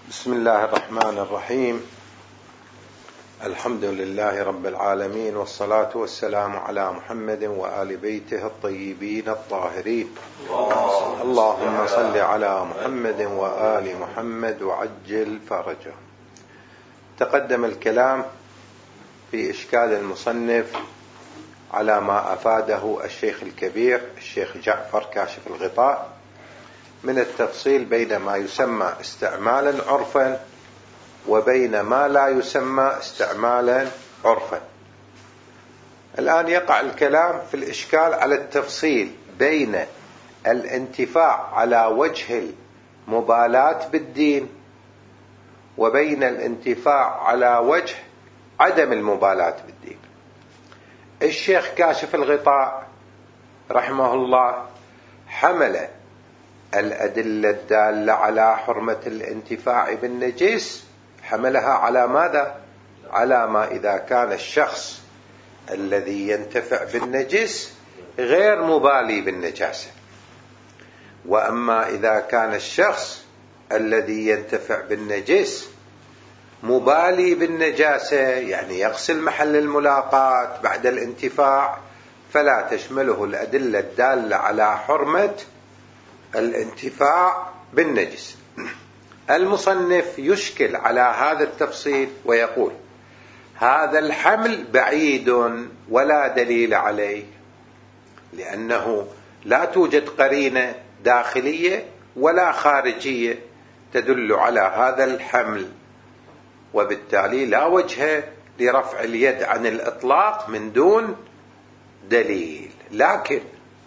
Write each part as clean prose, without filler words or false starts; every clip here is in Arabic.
بسم الله الرحمن الرحيم. الحمد لله رب العالمين، والصلاة والسلام على محمد وآل بيته الطيبين الطاهرين. اللهم صل على محمد وآل محمد وعجل فرجه. تقدم الكلام في إشكال المصنف على ما أفاده الشيخ الكبير الشيخ جعفر كاشف الغطاء من التفصيل بين ما يسمى استعمالا عرفا وبين ما لا يسمى استعمالا عرفا. الآن يقع الكلام في الإشكال على التفصيل بين الانتفاع على وجه المبالاة بالدين وبين الانتفاع على وجه عدم المبالاة بالدين. الشيخ كاشف الغطاء رحمه الله حمل الأدلة الدالة على حرمة الانتفاع بالنجس، حملها على ماذا؟ على ما إذا كان الشخص الذي ينتفع بالنجس غير مبالي بالنجاسة، وأما إذا كان الشخص الذي ينتفع بالنجس مبالي بالنجاسة، يعني يغسل محل الملاقاة بعد الانتفاع، فلا تشمله الأدلة الدالة على حرمة الانتفاع بالنجس. المصنف يشكل على هذا التفصيل ويقول: هذا الحمل بعيد ولا دليل عليه، لأنه لا توجد قرينة داخلية ولا خارجية تدل على هذا الحمل، وبالتالي لا وجه لرفع اليد عن الإطلاق من دون دليل. لكن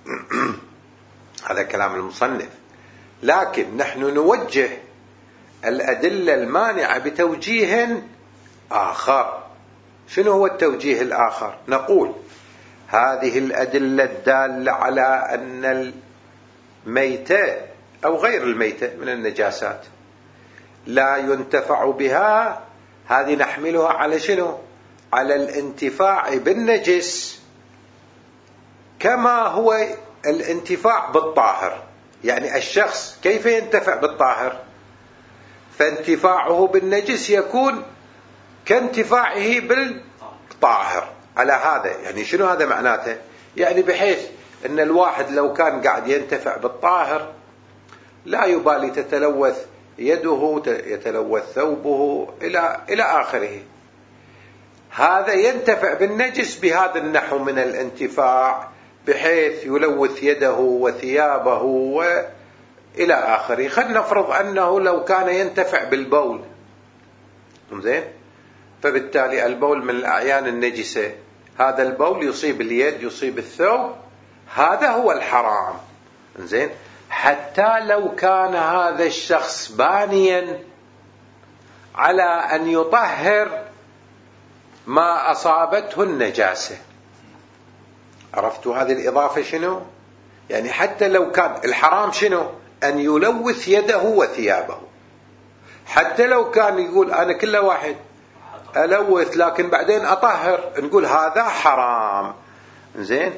هذا كلام المصنف، لكن نحن نوجه الأدلة المانعة بتوجيه آخر. شنو هو التوجيه الآخر؟ نقول: هذه الأدلة الدالة على أن الميتة أو غير الميتة من النجاسات لا ينتفع بها، هذه نحملها على شنو؟ على الانتفاع بالنجس، كما هو الانتفاع بالطاهر. يعني الشخص كيف ينتفع بالطاهر؟ فانتفاعه بالنجس يكون كانتفاعه بالطاهر. على هذا يعني شنو هذا معناته؟ يعني بحيث ان الواحد لو كان قاعد ينتفع بالطاهر لا يبالي تتلوث يده، يتلوث ثوبه الى آخره، هذا ينتفع بالنجس بهذا النحو من الانتفاع، بحيث يلوث يده وثيابه وإلى آخره. خلينا نفرض أنه لو كان ينتفع بالبول، زين، فبالتالي البول من الأعيان النجسة، هذا البول يصيب اليد يصيب الثوب، هذا هو الحرام، زين. حتى لو كان هذا الشخص بانيا على أن يطهر ما أصابته النجاسة. عرفتوا هذه الإضافة شنو؟ يعني حتى لو كان الحرام شنو؟ أن يلوث يده وثيابه. حتى لو كان يقول أنا كل واحد ألوث لكن بعدين أطهر، نقول هذا حرام، زين.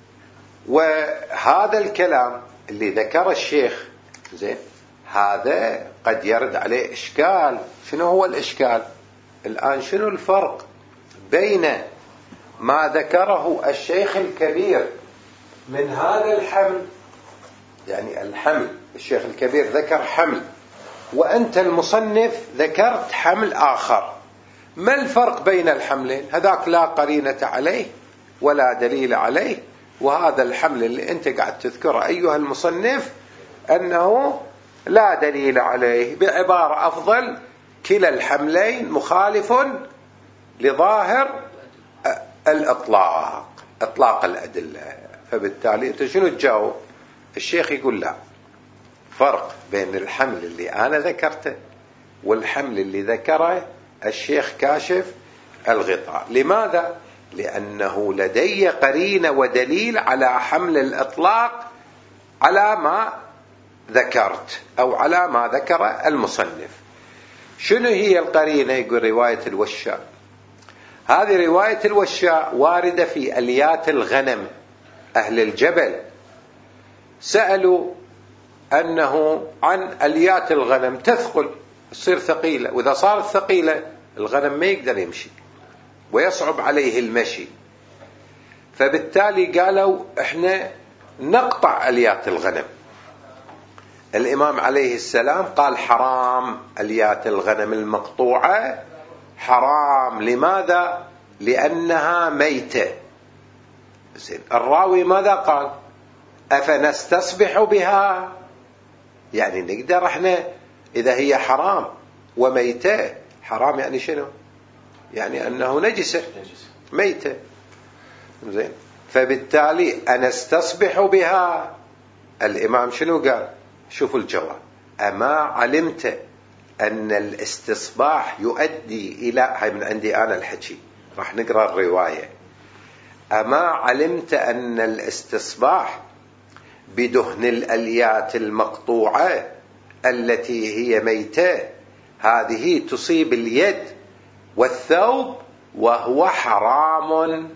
وهذا الكلام اللي ذكر الشيخ، زين، هذا قد يرد عليه إشكال. شنو هو الإشكال؟ الآن شنو الفرق بين ما ذكره الشيخ الكبير من هذا الحمل؟ يعني الحمل، الشيخ الكبير ذكر حمل وأنت المصنف ذكرت حمل آخر. ما الفرق بين الحملين؟ هذاك لا قرينة عليه ولا دليل عليه، وهذا الحمل اللي أنت قاعد تذكره أيها المصنف أنه لا دليل عليه. بعبارة أفضل، كلا الحملين مخالف لظاهر الإطلاق، إطلاق الأدلة. فبالتالي أنت شنو تجاوب؟ الشيخ يقول لا فرق بين الحمل اللي أنا ذكرته والحمل اللي ذكره الشيخ كاشف الغطاء. لماذا؟ لأنه لدي قرينة ودليل على حمل الإطلاق على ما ذكرت أو على ما ذكر المصنف. شنو هي القرينة؟ يقول رواية الوشاء. هذه رواية الوشاء واردة في أليات الغنم. أهل الجبل سألوا أنه عن أليات الغنم تثقل، تصير ثقيلة، وإذا صارت ثقيلة الغنم ما يقدر يمشي ويصعب عليه المشي. فبالتالي قالوا احنا نقطع أليات الغنم. الإمام عليه السلام قال حرام أليات الغنم المقطوعة، حرام. لماذا؟ لأنها ميتة. الراوي ماذا قال؟ أفنستصبح بها؟ يعني نقدر احنا إذا هي حرام وميتة، حرام يعني شنو؟ يعني أنه نجسة ميتة. زين، فبالتالي أنستصبح بها. الإمام شنو قال؟ شوفوا الجواب: أما علمت أن الاستصباح يؤدي إلى، هاي من عندي أنا الحكي، راح نقرأ الرواية. أما علمت أن الاستصباح بدهن الأليات المقطوعة التي هي ميتة هذه تصيب اليد والثوب وهو حرام.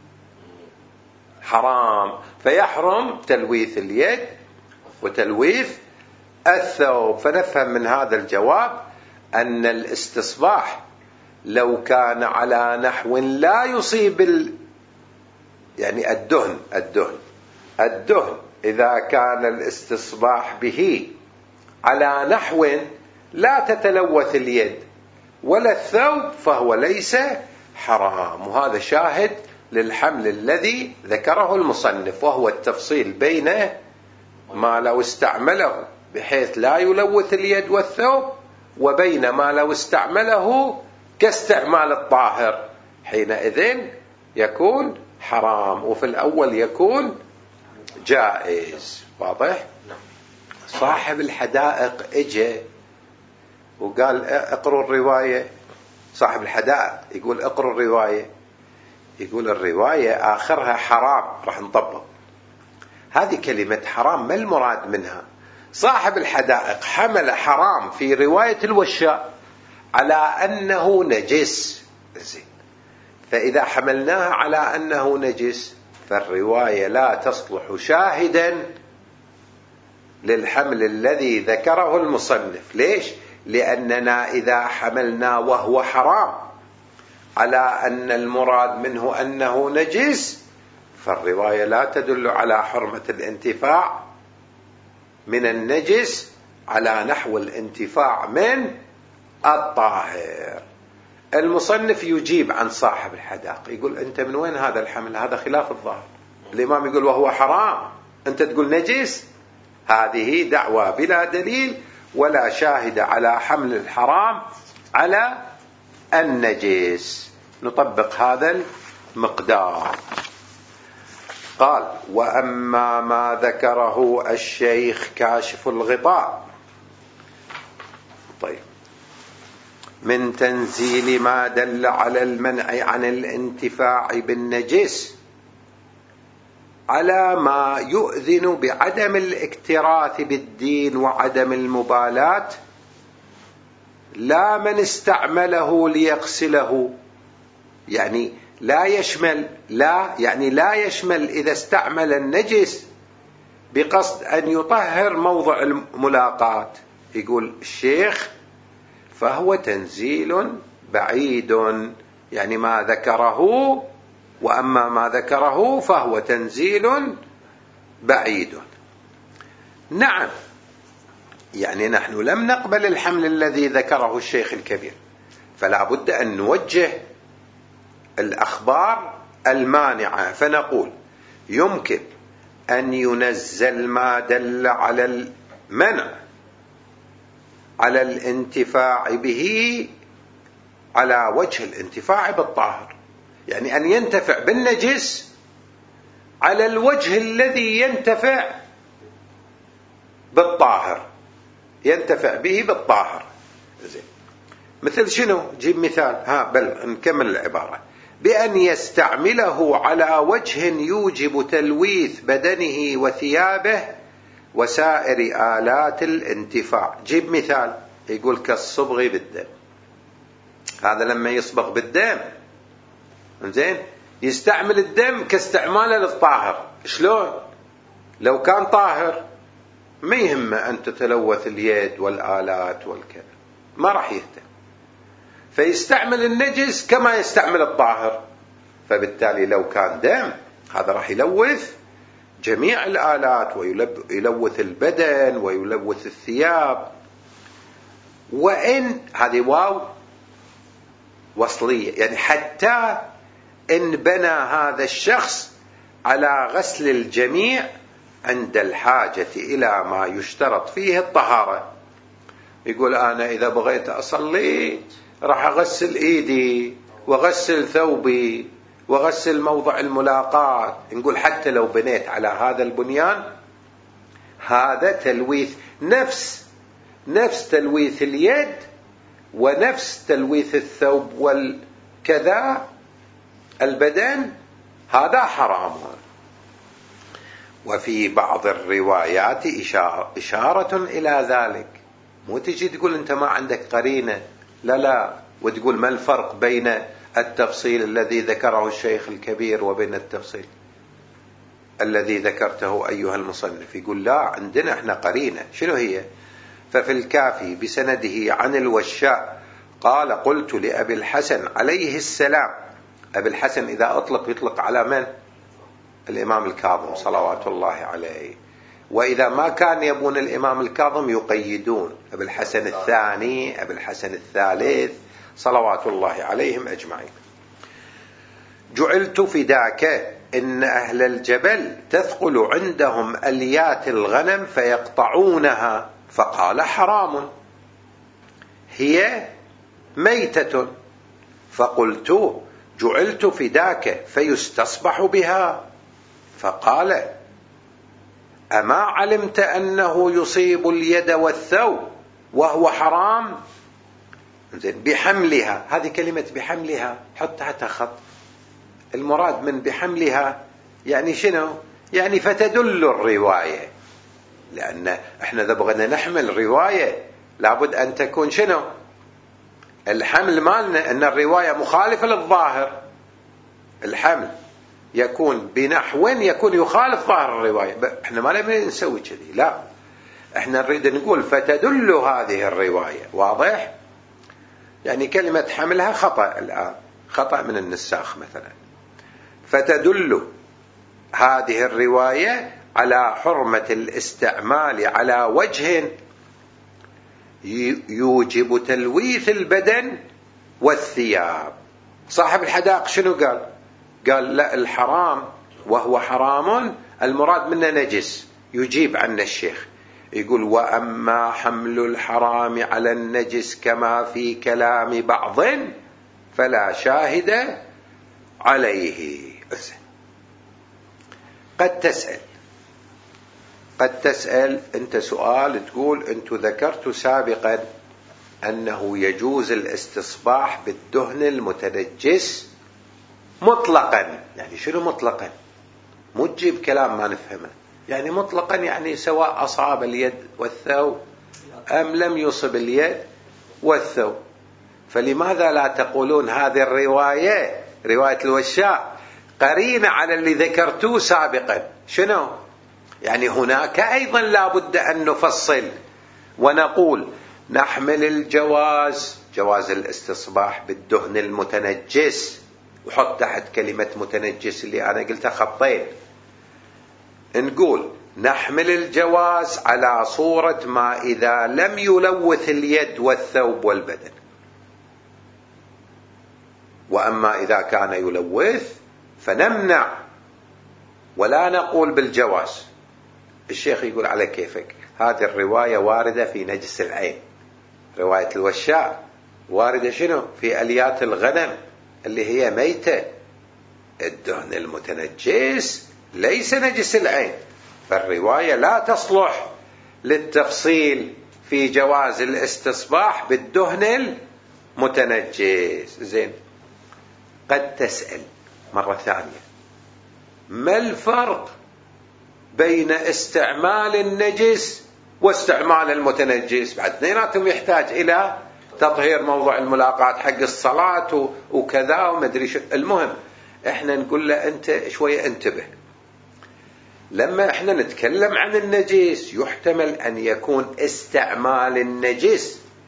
حرام، فيحرم تلويث اليد وتلويث الثوب. فنفهم من هذا الجواب أن الاستصباح لو كان على نحو لا يصيب يعني الدهن إذا كان الاستصباح به على نحو لا تتلوث اليد ولا الثوب فهو ليس حرام. وهذا شاهد للحمل الذي ذكره المصنف، وهو التفصيل بين ما لو استعمله بحيث لا يلوث اليد والثوب، وبين ما لو استعمله كاستعمال الطاهر، حينئذ يكون حرام، وفي الأول يكون جائز. واضح؟ صاحب الحدائق اجى وقال اقروا الرواية. صاحب الحدائق يقول اقروا الرواية، يقول الرواية آخرها حرام، راح نطبق. هذه كلمة حرام ما المراد منها؟ صاحب الحدائق حمل حرام في رواية الوشاء على أنه نجس. فإذا حملناها على أنه نجس فالرواية لا تصلح شاهدا للحمل الذي ذكره المصنف. ليش؟ لأننا إذا حملنا وهو حرام على أن المراد منه أنه نجس فالرواية لا تدل على حرمة الانتفاع من النجس على نحو الانتفاع من الطاهر. المصنف يجيب عن صاحب الحدائق، يقول أنت من وين هذا الحمل؟ هذا خلاف الظاهر. الإمام يقول وهو حرام، أنت تقول نجس. هذه دعوة بلا دليل ولا شاهد على حمل الحرام على النجس. نطبق هذا المقدار. قال: وأما ما ذكره الشيخ كاشف الغطاء طيب من تنزيل ما دل على المنع عن الانتفاع بالنجس على ما يؤذن بعدم الاكتراث بالدين وعدم المبالاة، لا من استعمله ليغسله، يعني لا يشمل إذا استعمل النجس بقصد أن يطهر موضع الملاقاة. يقول الشيخ فهو تنزيل بعيد، يعني ما ذكره، وأما ما ذكره فهو تنزيل بعيد. نعم، يعني نحن لم نقبل الحمل الذي ذكره الشيخ الكبير، فلا بد أن نوجه الأخبار المانعة، فنقول يمكن أن ينزل ما دل على المنع على الانتفاع به على وجه الانتفاع بالطاهر، يعني أن ينتفع بالنجس على الوجه الذي ينتفع بالطاهر، ينتفع به بالطاهر. زين، مثل شنو؟ جيب مثال. بل نكمل العبارة. بأن يستعمله على وجه يوجب تلويث بدنه وثيابه وسائر آلات الانتفاع. جيب مثال. يقول كالصبغ بالدم. هذا لما يصبغ بالدم، زين، يستعمل الدم كاستعماله للطاهر. شلون؟ لو كان طاهر ما يهمه أن تتلوث اليد والآلات والكذا، ما راح يهتم، فيستعمل النجس كما يستعمل الطاهر. فبالتالي لو كان دم هذا راح يلوث جميع الآلات، ويلوث البدن ويلوث الثياب. وإن هذه واو وصلية، يعني حتى إن بنى هذا الشخص على غسل الجميع عند الحاجة إلى ما يشترط فيه الطهارة. يقول أنا إذا بغيت أصلي راح أغسل إيدي وغسل ثوبي وغسل موضع الملاقاة. نقول حتى لو بنيت على هذا البنيان، هذا تلويث نفس تلويث اليد ونفس تلويث الثوب والكذا البدن، هذا حرام. وفي بعض الروايات إشارة إلى ذلك. مو تجي تقول أنت ما عندك قرينة، لا، وتقول ما الفرق بين التفصيل الذي ذكره الشيخ الكبير وبين التفصيل الذي ذكرته أيها المصنف. يقول لا، عندنا احنا قرينة. شنو هي؟ ففي الكافي بسنده عن الوشاء قال قلت لأبي الحسن عليه السلام. أبي الحسن إذا أطلق يطلق على من؟ الإمام الكاظم صلوات الله عليه. وإذا ما كان يبون الإمام الكاظم يقيدون أبي الحسن الثاني، أبي الحسن الثالث، صلوات الله عليهم أجمعين. جعلت فداك إن أهل الجبل تثقل عندهم أليات الغنم فيقطعونها، فقال حرام هي ميتة. فقلت جعلت فداك فيستصبح بها، فقال أما علمت أنه يصيب اليد والثوب وهو حرام؟ بحملها، هذه كلمة بحملها حط تحتها خط. المراد من بحملها يعني شنو؟ يعني فتدل الرواية، لأن احنا إذا بغينا نحمل رواية لابد أن تكون شنو؟ الحمل مالنا أن الرواية مخالفة للظاهر. الحمل يكون بنحو يكون يخالف ظاهر الرواية. احنا ما نبي نسوي كذي، لا، احنا نريد نقول فتدل هذه الرواية. واضح؟ يعني كلمة حملها خطأ الآن، خطأ من النساخ مثلا. فتدل هذه الرواية على حرمة الاستعمال على وجه يوجب تلويث البدن والثياب. صاحب الحدائق شنو قال؟ قال لا، الحرام وهو حرام المراد منه نجس. يجيب عن الشيخ يقول وأما حمل الحرام على النجس كما في كلام بعض فلا شاهد عليه. قد تسأل أنت سؤال، تقول أنت ذكرت سابقا أنه يجوز الاستصباح بالدهن المتنجس مطلقا. يعني شنو مطلقا؟ مو تجيب كلام ما نفهمه. يعني مطلقا يعني سواء أصاب اليد والثوب أم لم يصب اليد والثوب. فلماذا لا تقولون هذه الرواية، رواية الوشاء، قرينة على اللي ذكرتوه سابقا؟ شنو؟ يعني هناك أيضا لا بد أن نفصل ونقول نحمل الجواز، جواز الاستصباح بالدهن المتنجس، وحط تحت كلمة متنجس اللي أنا قلتها خطين. نقول نحمل الجواز على صورة ما إذا لم يلوث اليد والثوب والبدن، وأما إذا كان يلوث فنمنع ولا نقول بالجواز. الشيخ يقول على كيفك، هذه الرواية واردة في نجس العين، رواية الوشاء واردة شنو؟ في أليات الغنم اللي هي ميتة. الدهن المتنجس ليس نجس العين، فالرواية لا تصلح للتفصيل في جواز الاستصباح بالدهن المتنجس. زين، قد تسأل مرة ثانية ما الفرق بين استعمال النجس واستعمال المتنجس؟ بعد اثنيناتهم يحتاج إلى تطهير موضع الملاقاة حق الصلاة وكذا ومدري شو. المهم احنا نقول له انت شوية انتبه، لما احنا نتكلم عن النجس يحتمل ان يكون استعمال النجس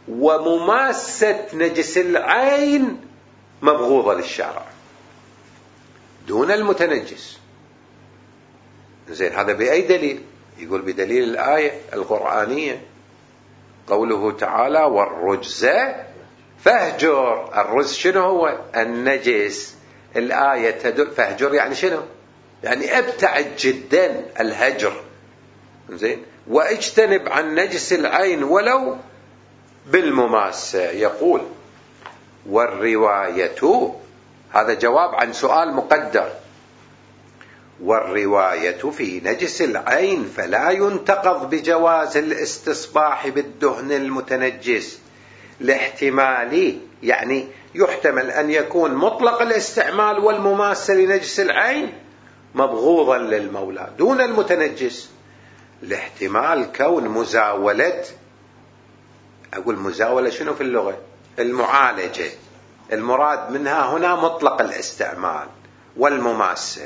ومماسة نجس العين مبغوضة للشارع دون المتنجس. زين، هذا بأي دليل؟ يقول بدليل الآية القرآنية، قوله تعالى والرجز فاهجر. الرجز شنو هو؟ النجس. الآية تدل، فاهجر يعني شنو؟ يعني ابتعد جدا، الهجر. زين، واجتنب عن نجس العين ولو بالمماسة. يقول والرواية، هذا جواب عن سؤال مقدر، والرواية في نجس العين فلا ينتقض بجواز الاستصباح بالدهن المتنجس لاحتمال، يعني يحتمل أن يكون مطلق الاستعمال والمماسة لنجس العين مبغوضا للمولى دون المتنجس، لاحتمال كون مزاولة، أقول مزاولة شنو في اللغة؟ المعالجة، المراد منها هنا مطلق الاستعمال والمماسة.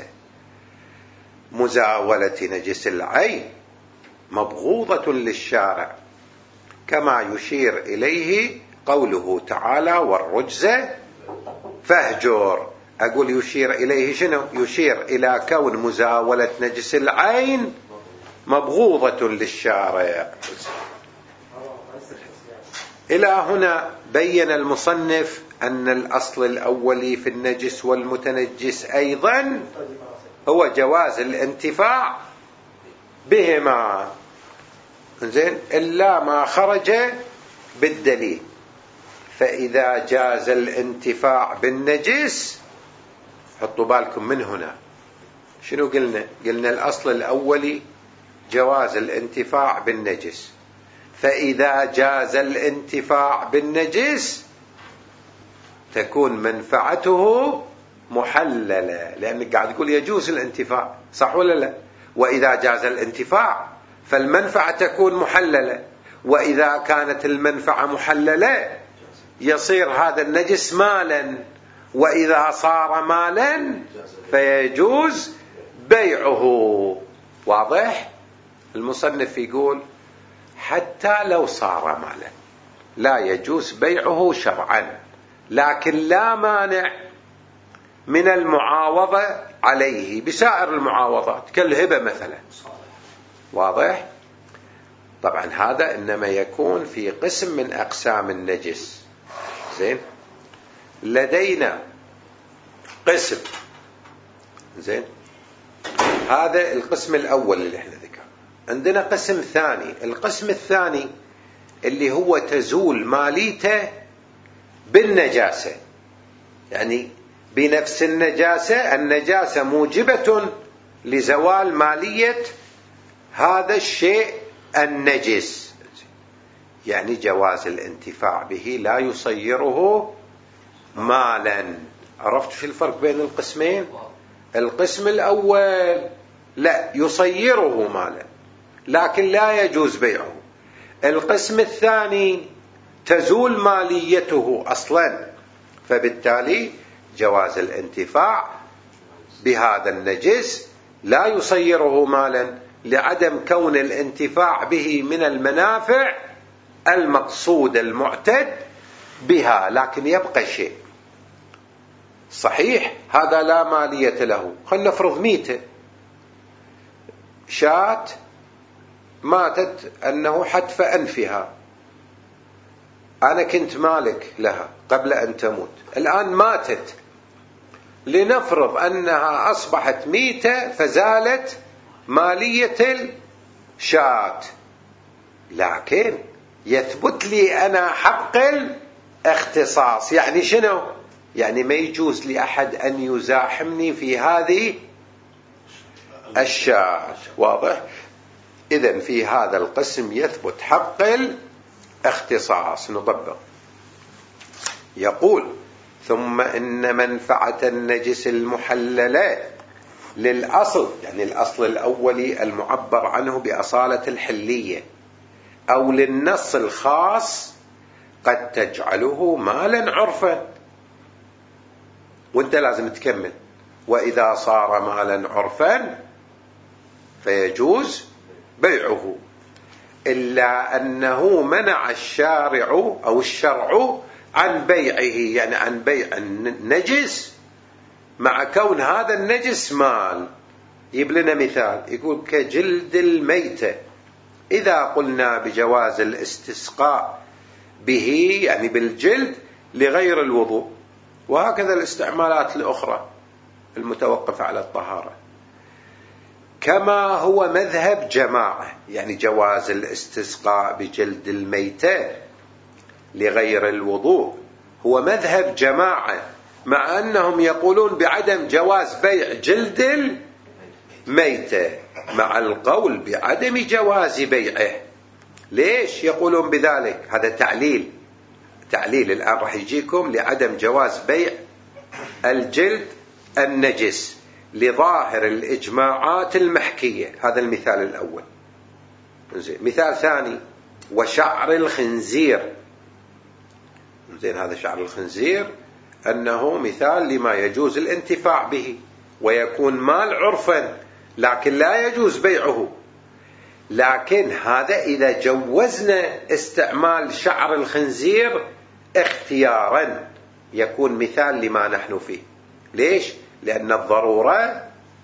مزاولة نجس العين مبغوضة للشارع، كما يشير إليه قوله تعالى والرجز فاهجر. أقول يشير إليه شنو؟ يشير إلى كون مزاولة نجس العين مبغوضة للشارع. إلى هنا بين المصنف أن الأصل الأولي في النجس والمتنجس أيضا هو جواز الانتفاع بهما، زين، إلا ما خرج بالدليل. فإذا جاز الانتفاع بالنجس، حطوا بالكم من هنا شنو قلنا الأصل الأولي جواز الانتفاع بالنجس. فإذا جاز الانتفاع بالنجس تكون منفعته محللة، لأنك قاعد تقول يجوز الانتفاع، صح ولا لا؟ وإذا جاز الانتفاع فالمنفعة تكون محللة، وإذا كانت المنفعة محللة يصير هذا النجس مالا، وإذا صار مالا فيجوز بيعه. واضح؟ المصنف يقول حتى لو صار مالا لا يجوز بيعه شرعا، لكن لا مانع من المعاوضة عليه بسائر المعاوضات كالهبة مثلا. واضح؟ طبعا هذا إنما يكون في قسم من أقسام النجس. زين، لدينا قسم، زين، هذا القسم الأول اللي احنا ذكر. عندنا قسم ثاني، القسم الثاني اللي هو تزول ماليته بالنجاسة، يعني بنفس النجاسة، النجاسة موجبة لزوال مالية هذا الشيء النجس، يعني جواز الانتفاع به لا يصيره مالا. عرفت شو الفرق بين القسمين؟ القسم الأول لا يصيره مالا لكن لا يجوز بيعه. القسم الثاني تزول ماليته أصلا، فبالتالي جواز الانتفاع بهذا النجس لا يصيره مالا لعدم كون الانتفاع به من المنافع المقصود المعتد بها. لكن يبقى شيء صحيح هذا لا مالية له. خلنا نفرض ميتة، شاة ماتت أنه حتف أنفها، أنا كنت مالك لها قبل أن تموت، الآن ماتت، لنفرض أنها أصبحت ميتة فزالت مالية الشاة، لكن يثبت لي أنا حق الاختصاص. يعني شنو؟ يعني ما يجوز لأحد أن يزاحمني في هذه الشاة. واضح؟ إذن في هذا القسم يثبت حق الاختصاص. نطبق. يقول ثم إن منفعة النجس المحللة للأصل، يعني الأصل الأولي المعبر عنه بأصالة الحلية، أو للنص الخاص قد تجعله مالا عرفا. وانت لازم تكمل وإذا صار مالا عرفا فيجوز بيعه. إلا أنه منع الشارع أو الشرع عن بيعه، يعني عن بيع النجس مع كون هذا النجس مال. يجيب لنا مثال يقول كجلد الميتة، إذا قلنا بجواز الاستسقاء به يعني بالجلد لغير الوضوء، وهكذا الاستعمالات الأخرى المتوقفة على الطهارة، كما هو مذهب جماعة، يعني جواز الاستسقاء بجلد الميتة لغير الوضوء هو مذهب جماعة، مع أنهم يقولون بعدم جواز بيع جلد الميتة مع القول بعدم جواز بيعه. ليش يقولون بذلك؟ هذا تعليل الآن راح يجيكم لعدم جواز بيع الجلد النجس لظاهر الإجماعات المحكية. هذا المثال الأول. مثال ثاني وشعر الخنزير. هذا شعر الخنزير أنه مثال لما يجوز الانتفاع به ويكون مال عرفا، لكن لا يجوز بيعه. لكن هذا إذا جوزنا استعمال شعر الخنزير اختيارا يكون مثال لما نحن فيه. ليش؟ لأن الضرورة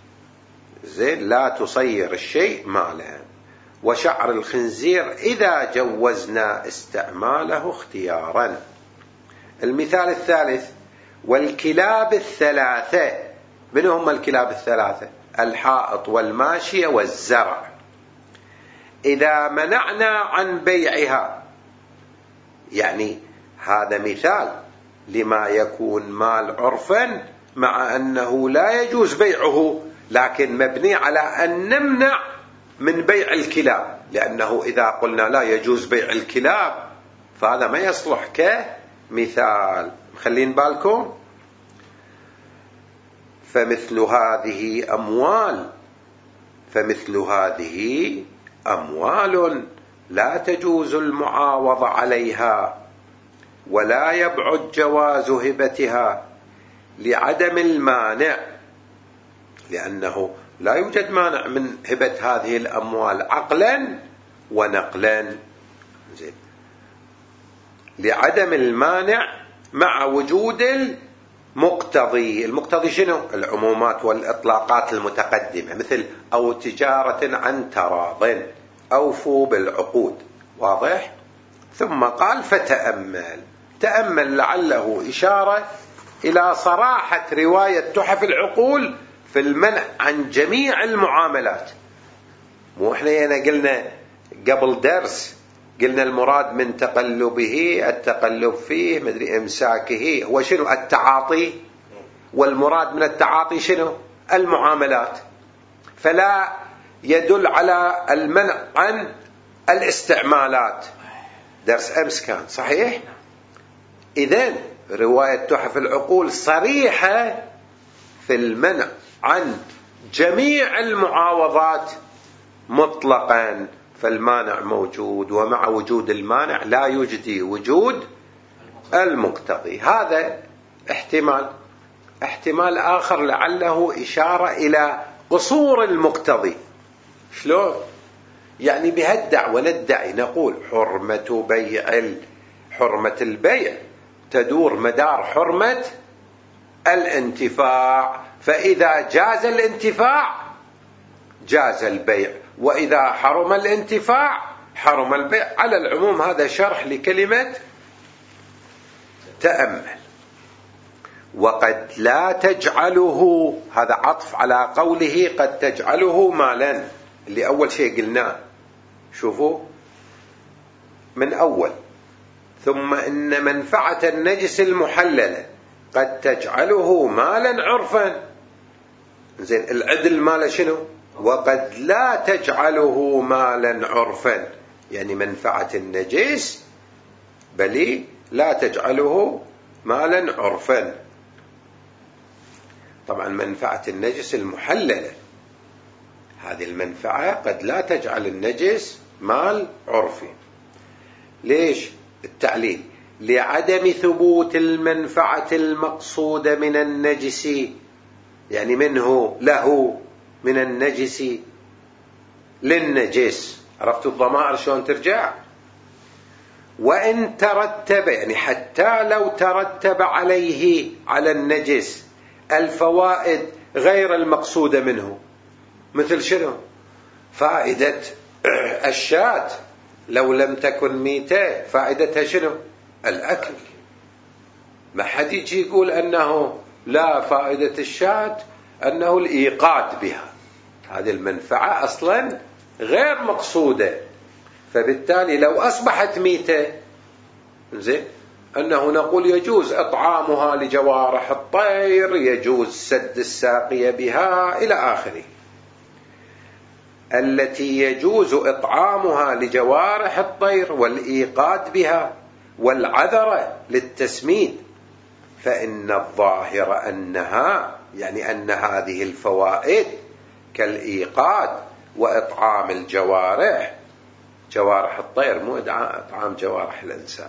لا تصير الشيء مالا، وشعر الخنزير إذا جوزنا استعماله اختيارا. المثال الثالث والكلاب الثلاثة. من هم الكلاب الثلاثة؟ الحائط والماشية والزرع. إذا منعنا عن بيعها، يعني هذا مثال لما يكون مال عرفا مع أنه لا يجوز بيعه، لكن مبني على أن نمنع من بيع الكلاب، لأنه إذا قلنا لا يجوز بيع الكلاب فهذا ما يصلح كمثال. خلين بالكم. فمثل هذه أموال لا تجوز المعاوضة عليها ولا يبعد جواز هبتها لعدم المانع، لأنه لا يوجد مانع من هبة هذه الأموال عقلا ونقلا. لعدم المانع مع وجود المقتضي. المقتضي شنو؟ العمومات والإطلاقات المتقدمة، مثل أو تجارة عن تراض، أوفوا بالعقود. واضح؟ ثم قال تأمل لعله إشارة إلى صراحة رواية تحف العقول في المنع عن جميع المعاملات. مو احنا قلنا قبل درس، قلنا المراد من تقلبه التقلب فيه مدري إمساكه هو شنو؟ التعاطي، والمراد من التعاطي شنو؟ المعاملات. فلا يدل على المنع عن الاستعمالات. درس أمس كان صحيح. إذن رواية تحف العقول صريحة في المنع عن جميع المعاوضات مطلقا، فالمانع موجود، ومع وجود المانع لا يجدي وجود المقتضي. هذا احتمال آخر لعله إشارة إلى قصور المقتضي. شلون؟ يعني بهالدعوة ندعي نقول حرمة البيع تدور مدار حرمة الانتفاع، فإذا جاز الانتفاع جاز البيع، وإذا حرم الانتفاع حرم البيع. على العموم هذا شرح لكلمة تأمل. وقد لا تجعله، هذا عطف على قوله قد تجعله مالا، اللي أول شيء قلناه. شوفوا من أول، ثم إن منفعة النجس المحللة قد تجعله مالا عرفا. زين، العدل ماله شنو؟ وقد لا تجعله مالا عرفا، يعني منفعة النجس بل لا تجعله مالا عرفا. طبعا منفعة النجس المحللة، هذه المنفعة قد لا تجعل النجس مال عرفي. ليش؟ التعليل لعدم ثبوت المنفعة المقصودة من النجس، يعني منه له، من النجس للنجس، عرفتوا الضمائر شلون ترجع؟ وإن ترتب، يعني حتى لو ترتب عليه على النجس الفوائد غير المقصودة منه، مثل شنو؟ فائدة الشاة لو لم تكن ميتة فائدتها شنو؟ الأكل. ما حد يجي يقول أنه لا، فائدة الشاة أنه الإيقاد بها، هذه المنفعة أصلا غير مقصودة. فبالتالي لو أصبحت ميتة زين أنه نقول يجوز إطعامها لجوارح الطير، يجوز سد الساقية بها إلى آخره. التي يجوز إطعامها لجوارح الطير والإيقاد بها والعذرة للتسميد، فإن الظاهر أنها، يعني أن هذه الفوائد كالإيقاد وإطعام الجوارح، جوارح الطير مو إطعام جوارح الإنسان،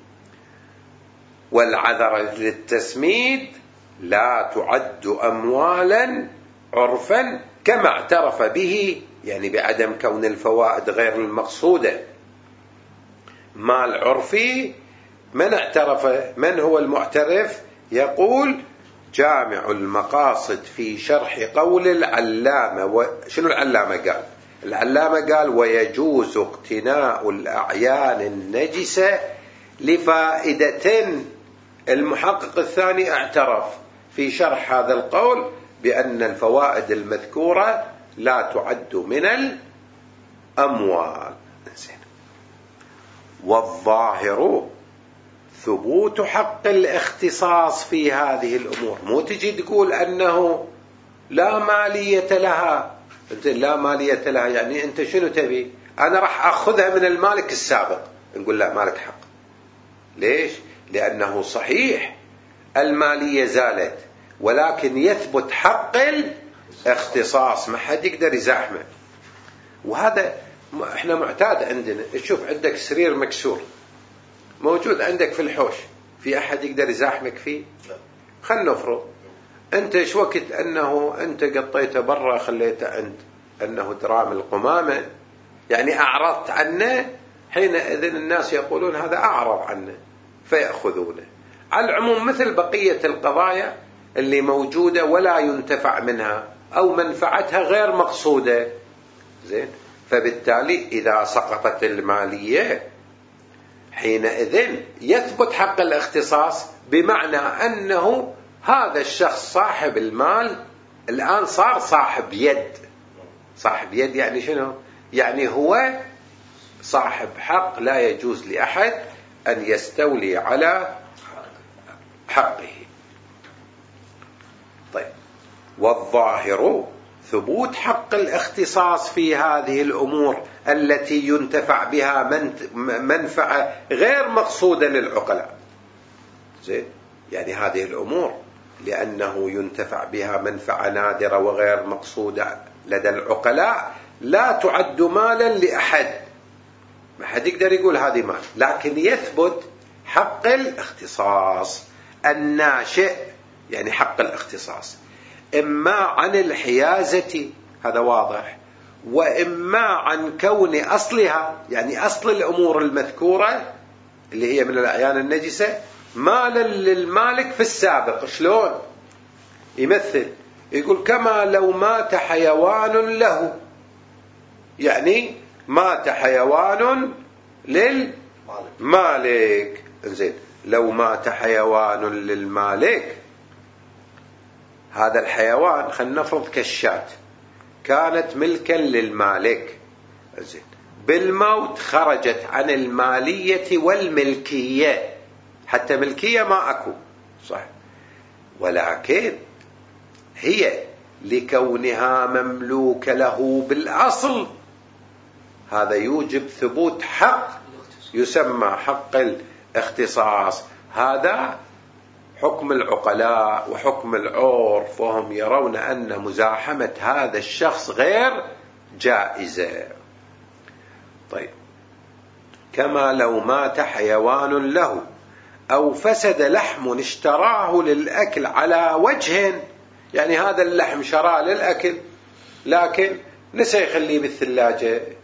والعذرة للتسميد لا تعد أموالا عرفا كما اعترف به، يعني بعدم كون الفوائد غير المقصودة. مال عرفي من اعترف؟ من هو المعترف؟ يقول جامع المقاصد في شرح قول العلامة. شنو العلامة قال؟ العلامة قال ويجوز اقتناء الأعيان النجسة لفائدة. المحقق الثاني اعترف في شرح هذا القول بأن الفوائد المذكورة لا تعد من الأموال. والظاهر ثبوت حق الاختصاص في هذه الأمور. مو تجي تقول أنه لا مالية لها. أنت لا مالية لها يعني أنت شنو تبي؟ أنا راح أخذها من المالك السابق. نقول لا، مالك حق. ليش؟ لأنه صحيح المالية زالت، ولكن يثبت حق الاختصاص، ما حد يقدر يزاحمه. وهذا احنا معتاد عندنا. تشوف عندك سرير مكسور موجود عندك في الحوش، في أحد يقدر يزاحمك فيه؟ خلنا نفرض أنت إيش وقت أنه أنت قطيته برا خليته عند أنه درام القمامة، يعني أعرضت عنه، حينئذ الناس يقولون هذا أعرض عنه فيأخذونه. على العموم مثل بقية القضايا اللي موجودة ولا ينتفع منها أو منفعتها غير مقصودة. زين، فبالتالي إذا سقطت المالية حينئذ يثبت حق الاختصاص، بمعنى أنه هذا الشخص صاحب المال الآن صار صاحب يد. صاحب يد يعني شنو؟ يعني هو صاحب حق، لا يجوز لأحد أن يستولي على حقه. طيب، والظاهر ثبوت حق الاختصاص في هذه الأمور التي ينتفع بها منفعة غير مقصودة للعقلاء. زين، يعني هذه الأمور لأنه ينتفع بها منفعة نادرة وغير مقصودة لدى العقلاء لا تعد مالا لأحد، ما حد يقدر يقول هذه مال، لكن يثبت حق الاختصاص الناشئ، يعني حق الاختصاص إما عن الحيازة، هذا واضح، وإما عن كون أصلها، يعني أصل الأمور المذكورة اللي هي من الأعيان النجسة مالا للمالك في السابق. شلون يمثل؟ يقول كما لو مات حيوان له، يعني مات حيوان للمالك. زين، لو مات حيوان للمالك، هذا الحيوان خلينا نفرض كالشاة كانت ملكا للمالك، زين، بالموت خرجت عن المالية والملكية، حتى ملكية ما أكو، صح، ولكن هي لكونها مملوكة له بالأصل، هذا يوجب ثبوت حق يسمى حق الاختصاص. هذا حكم العقلاء وحكم العرف، وهم يرون أن مزاحمة هذا الشخص غير جائزة. طيب، كما لو مات حيوان له أو فسد لحم اشتراه للأكل على وجه، يعني هذا اللحم شراه للأكل لكن نسى يخليه بالثلاجة،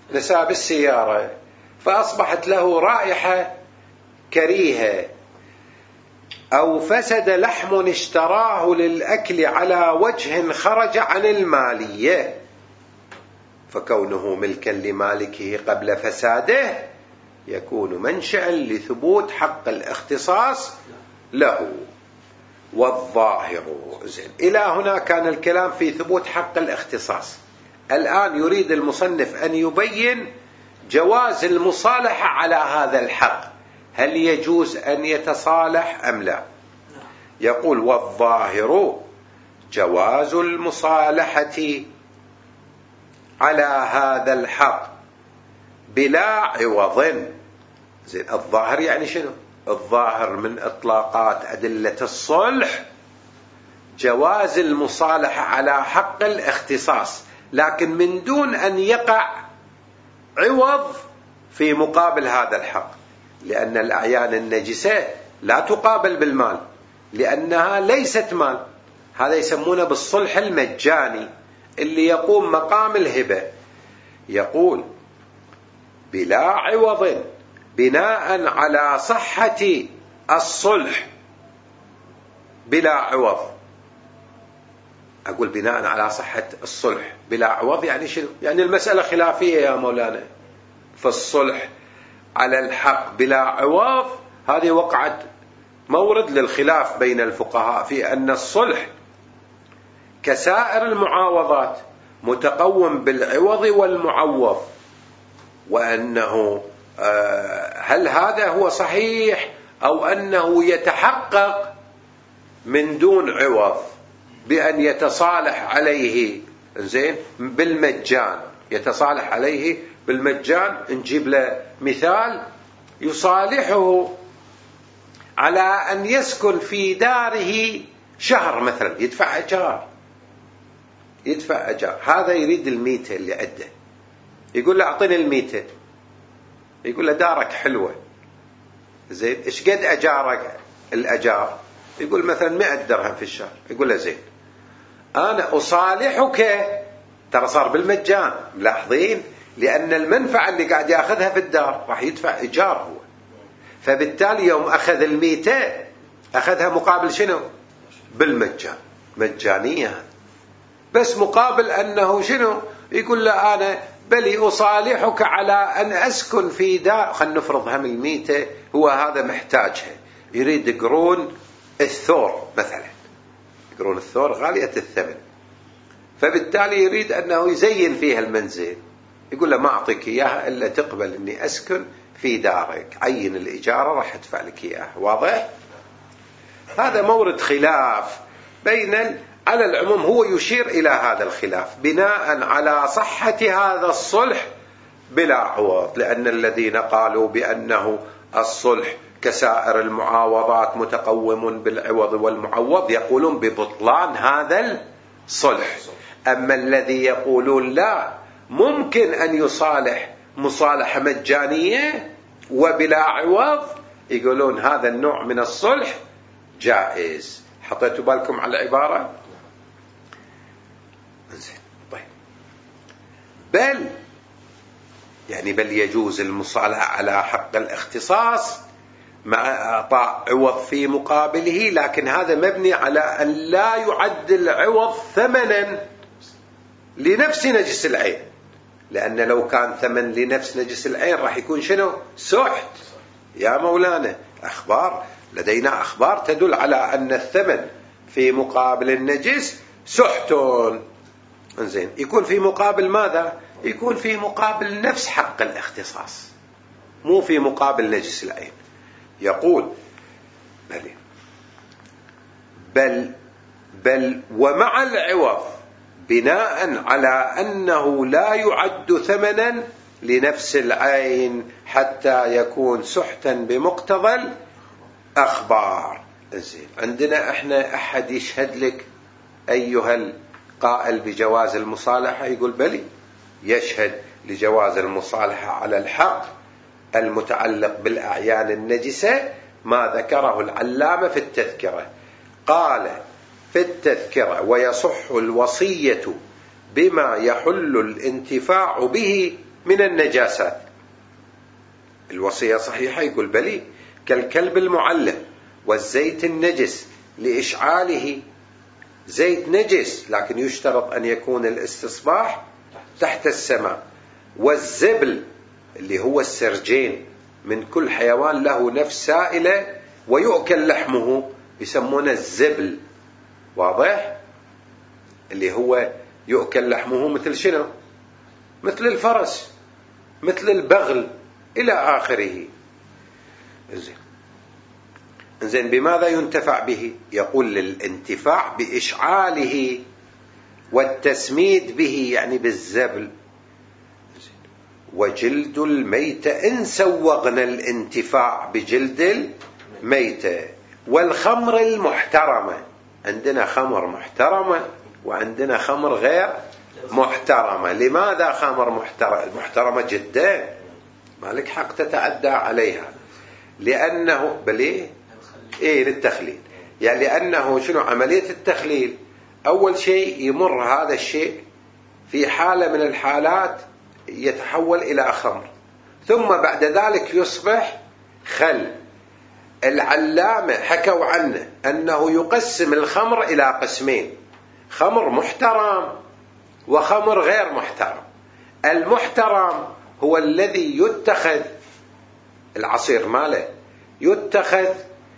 نساب السيارة، فأصبحت له رائحة كريهة، أو فسد لحم اشتراه للأكل على وجه خرج عن المالية، فكونه ملكا لمالكه قبل فساده يكون منشأ لثبوت حق الاختصاص له. والظاهر. زين، إلى هنا كان الكلام في ثبوت حق الاختصاص. الآن يريد المصنف أن يبين جواز المصالحة على هذا الحق، هل يجوز أن يتصالح أم لا؟ يقول: والظاهر جواز المصالحة على هذا الحق بلا عوض. زين، الظاهر يعني شنو؟ الظاهر من إطلاقات أدلة الصلح جواز المصالحة على حق الاختصاص، لكن من دون أن يقع عوض في مقابل هذا الحق، لأن الأعيان النجسة لا تقابل بالمال لأنها ليست مال. هذا يسمونه بالصلح المجاني اللي يقوم مقام الهبة. يقول: بلا عوض بناء على صحة الصلح. بلا عوض، أقول بناء على صحة الصلح بلا عوض يعني شنو؟ يعني المسألة خلافية يا مولانا، فالصلح على الحق بلا عوض هذه وقعت مورد للخلاف بين الفقهاء في أن الصلح كسائر المعاوضات متقوم بالعوض والمعوض، وأنه هل هذا هو صحيح أو أنه يتحقق من دون عوض بأن يتصالح عليه زين بالمجان. يتصالح عليه بالمجان، نجيب له مثال: يصالحه على أن يسكن في داره شهر مثلا، يدفع أجار. هذا يريد الميتة اللي عنده، يقول له أعطني الميتة، يقول له دارك حلوة زين، إيش قد أجارك؟ الأجار يقول مثلا 100 درهم في الشهر. يقول له زين، أنا أصالحك، ترى صار بالمجان، ملاحظين؟ لأن المنفعة اللي قاعد يأخذها في الدار راح يدفع إيجار هو، فبالتالي يوم أخذ الميتة أخذها مقابل شنو؟ بالمجان، مجانية، بس مقابل أنه شنو؟ يقول له أنا بلي أصالحك على أن أسكن في دار. خلنا نفرض هم الميتة هو هذا محتاجها، يريد قرون الثور مثلا، قرون الثور غالية الثمن، فبالتالي يريد أنه يزين فيها المنزل. يقول له ما أعطيك إياها إلا تقبل أني أسكن في دارك، عين الإجارة راح أدفع لك إياها. واضح؟ هذا مورد خلاف بين على العموم هو يشير إلى هذا الخلاف بناء على صحة هذا الصلح بلا عوض، لأن الذين قالوا بأنه الصلح كسائر المعاوضات متقوم بالعوض والمعوض يقولون ببطلان هذا الصلح. أما الذي يقولون لا، ممكن أن يصالح مصالحة مجانية وبلا عوض، يقولون هذا النوع من الصلح جائز. حطيتوا بالكم على العبارة؟ طيب، بل يجوز المصالحة على حق الاختصاص مع إعطاء عوض في مقابله، لكن هذا مبني على أن لا يعد العوض ثمنا لنفس نجس العين، لأن لو كان ثمن لنفس نجس العين راح يكون شنو؟ سحت يا مولانا. لدينا أخبار تدل على أن الثمن في مقابل النجس سحت. انزين، يكون في مقابل ماذا؟ يكون في مقابل نفس حق الاختصاص، مو في مقابل نجس العين. يقول: بل ومع العوض بناء على أنه لا يعد ثمنا لنفس العين حتى يكون سحتا بمقتضى الأخبار. زين، عندنا احنا أحد يشهد لك أيها القائل بجواز المصالحة؟ يقول بلي، يشهد لجواز المصالحة على الحق المتعلق بالأعيان النجسة ما ذكره العلامة في التذكرة. قال في التذكرة: ويصح الوصية بما يحل الانتفاع به من النجاسات. الوصية صحيحة، يقول بلي كالكلب المعلم والزيت النجس لإشعاله. زيت نجس لكن يشترط أن يكون الاستصباح تحت السماء. والزبل اللي هو السرجين من كل حيوان له نفس سائلة ويؤكل لحمه يسمونه الزبل. واضح؟ اللي هو يؤكل لحمه مثل شنو؟ مثل الفرس، مثل البغل إلى آخره. إنزين بماذا ينتفع به؟ يقول للانتفاع بإشعاله والتسميد به، يعني بالزبل. وجلد الميتة إن سوغنا الانتفاع بجلد الميتة. والخمر المحترمة، عندنا خمر محترمة وعندنا خمر غير محترمة. لماذا خمر محترمة جدا ما لك حق تتعدى عليها؟ لأنه بليه للتخليل، يعني لأنه شنو عملية التخليل؟ أول شيء يمر هذا الشيء في حالة من الحالات يتحول إلى خمر، ثم بعد ذلك يصبح خل. العلامة حكوا عنه أنه يقسم الخمر إلى قسمين: خمر محترم وخمر غير محترم. المحترم هو الذي يتخذ العصير ماله يتخذ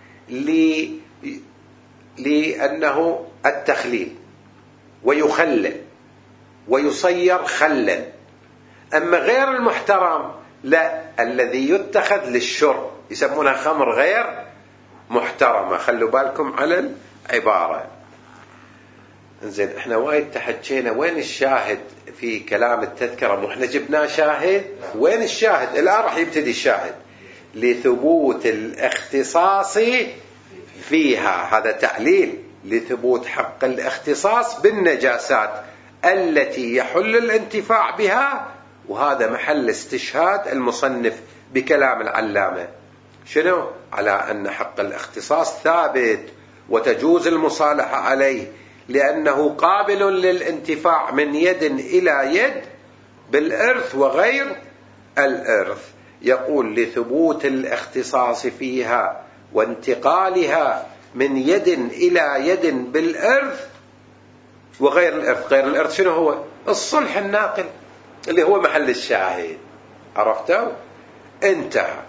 لأنه التخليل ويخلل ويصير خلا. أما غير المحترم لا، الذي يتخذ للشرب يسمونها خمر غير محترمة. خلوا بالكم على العبارة. زين، احنا وايد تحكينا. وين الشاهد في كلام التذكرة؟ مو احنا جبناه شاهد؟ وين الشاهد؟ الآن راح يبتدي الشاهد: لثبوت الاختصاص فيها. هذا تعليل لثبوت حق الاختصاص بالنجاسات التي يحل الانتفاع بها. وهذا محل استشهاد المصنف بكلام العلامة. شنو؟ على أن حق الاختصاص ثابت وتجوز المصالحة عليه، لأنه قابل للانتفاع من يد إلى يد بالإرث وغير الإرث. يقول لثبوت الاختصاص فيها وانتقالها من يد إلى يد بالإرث وغير الإرث. غير الإرث شنو هو؟ الصلح الناقل اللي هو محل الشاهد. عرفتوا؟ انتهى.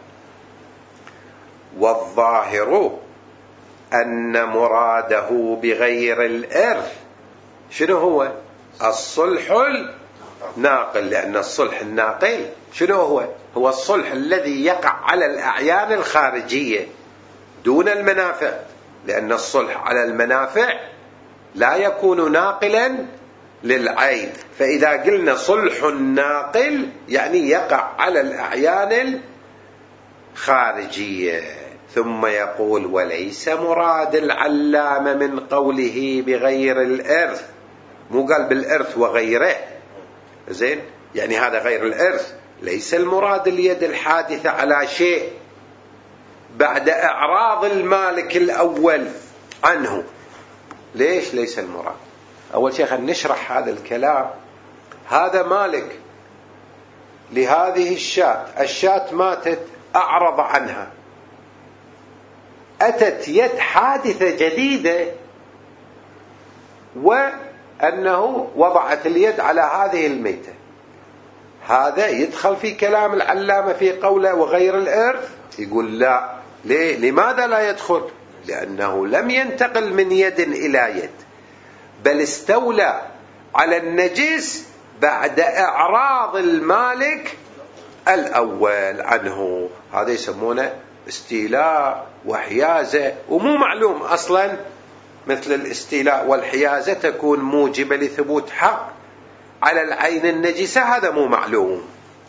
والظاهر أن مراده بغير الإرث شنو هو؟ الصلح الناقل. لأن الصلح الناقل شنو هو؟ هو الصلح الذي يقع على الأعيان الخارجية دون المنافع، لأن الصلح على المنافع لا يكون ناقلا للعين. فإذا قلنا صلح ناقل يعني يقع على الأعيان الخارجية. ثم يقول: وليس مراد العلامة من قوله بغير الإرث، مو قال بالإرث وغيره. زين، يعني هذا غير الإرث. ليس المراد اليد الحادثة على شيء بعد إعراض المالك الأول عنه. ليش ليس المراد؟ أول شيء خلينا نشرح هذا الكلام. هذا مالك لهذه الشاة ماتت، أعرض عنها، أتت يد حادثة جديدة وأنه وضعت اليد على هذه الميتة. هذا يدخل في كلام العلامة في قوله وغير الإرث؟ يقول لا. ليه؟ لماذا لا يدخل؟ لأنه لم ينتقل من يد إلى يد، بل استولى على النجس بعد إعراض المالك الأول عنه. هذا يسمونه استيلاء وحيازة، ومو معلوم أصلا مثل الاستيلاء والحيازة تكون موجبة لثبوت حق على العين النجسة، هذا مو معلوم.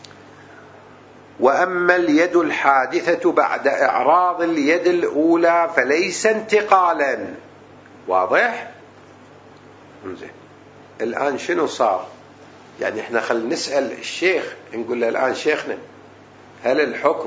وأما اليد الحادثة بعد إعراض اليد الأولى فليس انتقالا. واضح؟ زين، الآن شنو صار؟ يعني احنا خل نسأل الشيخ، نقول له الآن شيخنا، هل الحكم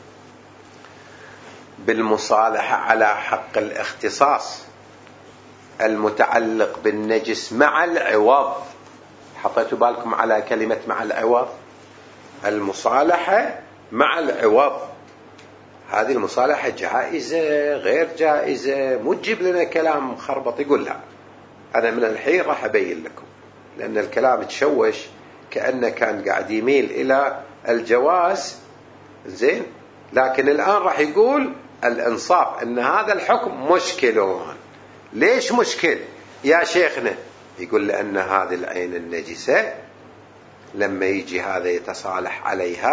بالمصالحة على حق الاختصاص المتعلق بالنجس مع العوض؟ حطيتوا بالكم على كلمة مع العوض؟ المصالحة مع العوض، هذه المصالحة جائزة غير جائزة، مو تجيب لنا كلام خربط. يقول لا، أنا من الحين راح أبين لكم، لأن الكلام تشوش كأنه كان قاعد يميل إلى الجواز، زين، لكن الآن راح يقول الإنصاف أن هذا الحكم مشكل. ليش مشكل يا شيخنا؟ يقول لأن هذه العين النجسة لما يجي هذا يتصالح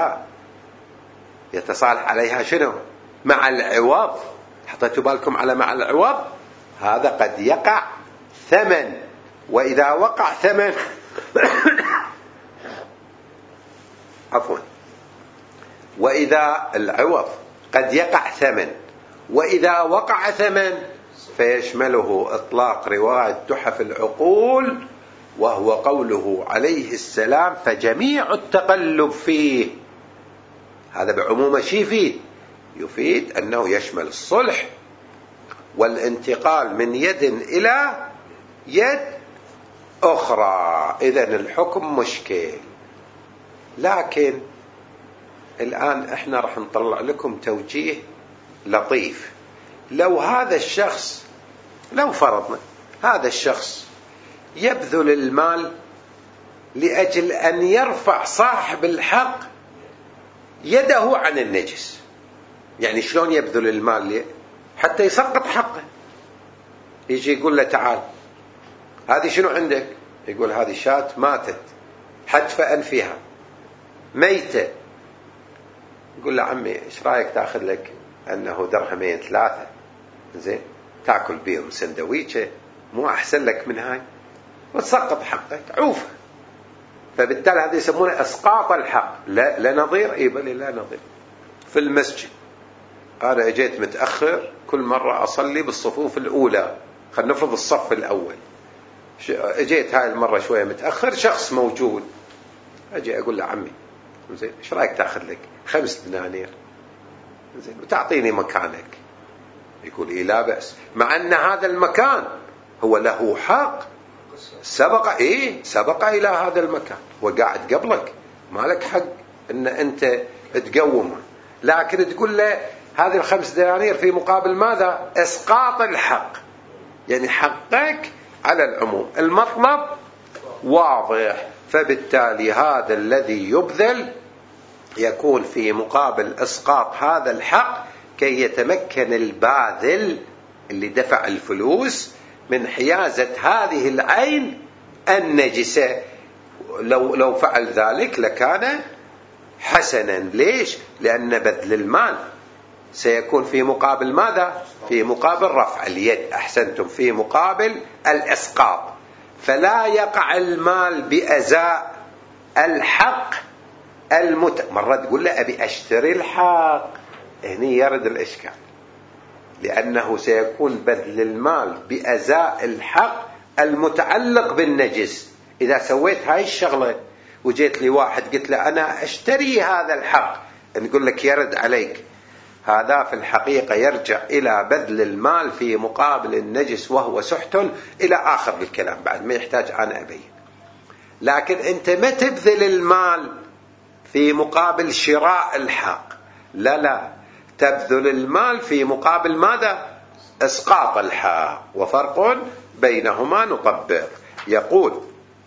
عليها شنو؟ مع العوض. حطيتوا بالكم على مع العوض؟ هذا قد يقع ثمن، وإذا وقع ثمن عفوا، وإذا العوض قد يقع ثمن، وإذا وقع ثمن فيشمله إطلاق رواية تحف العقول، وهو قوله عليه السلام فجميع التقلب فيه. هذا بعمومه شي يفيد أنه يشمل الصلح والانتقال من يد إلى يد أخرى. إذن الحكم مشكل. لكن الآن احنا راح نطلع لكم توجيه لطيف. لو هذا الشخص، لو فرضنا هذا الشخص يبذل المال لأجل أن يرفع صاحب الحق يده عن النجس، يعني شلون يبذل المال؟ حتى يسقط حقه. يجي يقول له تعال، هذه شنو عندك؟ يقول هذه شاة ماتت، حتف أنفها ميتة. يقول له عمي ايش رايك تاخذ لك انه درهمين 3 زين تاكل بيهم سندويشة، مو احسن لك من هاي؟ وتسقط حقك عوفه. فبالتالي هذا يسمونه اسقاط الحق. لا نظير. اي بل لا نظير. في المسجد انا اجيت متاخر، كل مره اصلي بالصفوف الاولى، خلينا نفرض الصف الاول، اجيت هاي المره شويه متاخر، شخص موجود، اجي اقول له عمي زين ايش رايك تاخذ لك 5 دنانير زين وتعطيني مكانك؟ يقول إيه لا بأس، مع أن هذا المكان هو له حق، سبق إلى هذا المكان وقاعد قبلك، ما لك حق أن أنت تقومه. لكن تقول له هذه 5 دنانير في مقابل ماذا؟ إسقاط الحق، يعني حقك على العموم. المطلب واضح. فبالتالي هذا الذي يبذل يكون في مقابل إسقاط هذا الحق كي يتمكن الباذل اللي دفع الفلوس من حيازة هذه العين النجسة. لو فعل ذلك لكان حسنا. ليش؟ لأن بذل المال سيكون في مقابل ماذا؟ في مقابل رفع اليد. أحسنتم، في مقابل الإسقاط. فلا يقع المال بأزاء الحق مرة تقول له أبي أشتري الحق، هني يرد الإشكال، لأنه سيكون بذل المال بأزاء الحق المتعلق بالنجس. إذا سويت هاي الشغلة وجيت لي واحد قلت له أنا أشتري هذا الحق، نقول لك يرد عليك. هذا في الحقيقة يرجع إلى بذل المال في مقابل النجس، وهو سحت إلى آخر الكلام، بعد ما يحتاج أنا أبين. لكن أنت ما تبذل المال في مقابل شراء الحق، لا، تبذل المال في مقابل ماذا؟ إسقاط الحق، وفرق بينهما نطبق. يقول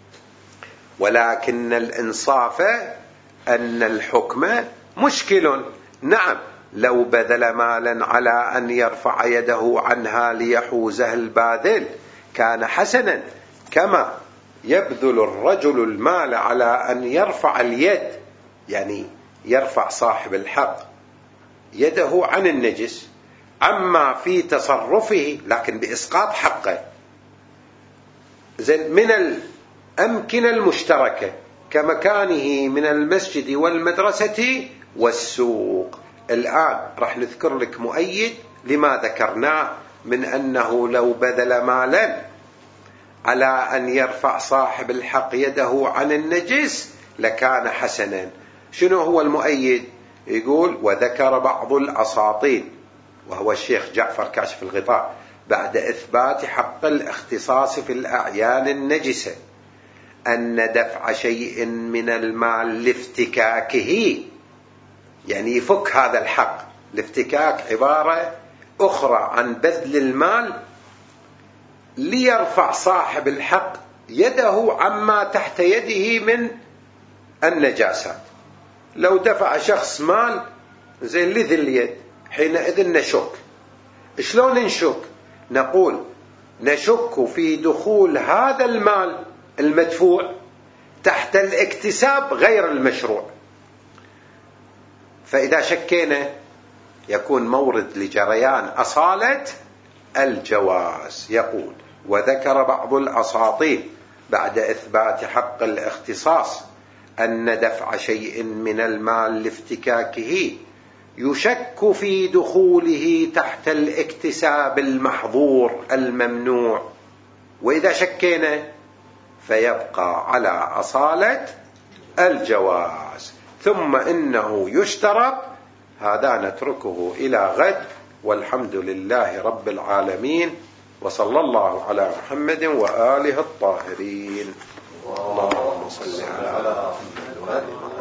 ولكن الإنصاف أن الحكم مشكل. نعم، لو بذل مالا على أن يرفع يده عنها ليحوزه الباذل كان حسنا، كما يبذل الرجل المال على أن يرفع اليد، يعني يرفع صاحب الحق يده عن النجس عما في تصرفه لكن بإسقاط حقه. زين، من الأمكنة المشتركة كمكانه من المسجد والمدرسة والسوق. الآن راح نذكر لك مؤيد لما ذكرناه من أنه لو بذل مالا على أن يرفع صاحب الحق يده عن النجس لكان حسنا. شنو هو المؤيد؟ يقول وذكر بعض الأساطين، وهو الشيخ جعفر كاشف الغطاء، بعد إثبات حق الاختصاص في الأعيان النجسة، أن دفع شيء من المال لافتكاكه، يعني يفك هذا الحق. الافتكاك عبارة أخرى عن بذل المال ليرفع صاحب الحق يده عما تحت يده من النجاسات. لو دفع شخص مال زي لذي اليد، حينئذ نشك. شلون نشك؟ نقول نشك في دخول هذا المال المدفوع تحت الاكتساب غير المشروع. فإذا شكينا يكون مورد لجريان أصالة الجواز. يقول: وذكر بعض الأساطين بعد إثبات حق الاختصاص أن دفع شيء من المال لافتكاكه يشك في دخوله تحت الاكتساب المحظور الممنوع. وإذا شكينا فيبقى على أصالة الجواز. ثم إنه يشترط، هذا نتركه إلى غد، والحمد لله رب العالمين، وصلى الله على محمد وآله الطاهرين. اللهم صل على محمد وآل محمد.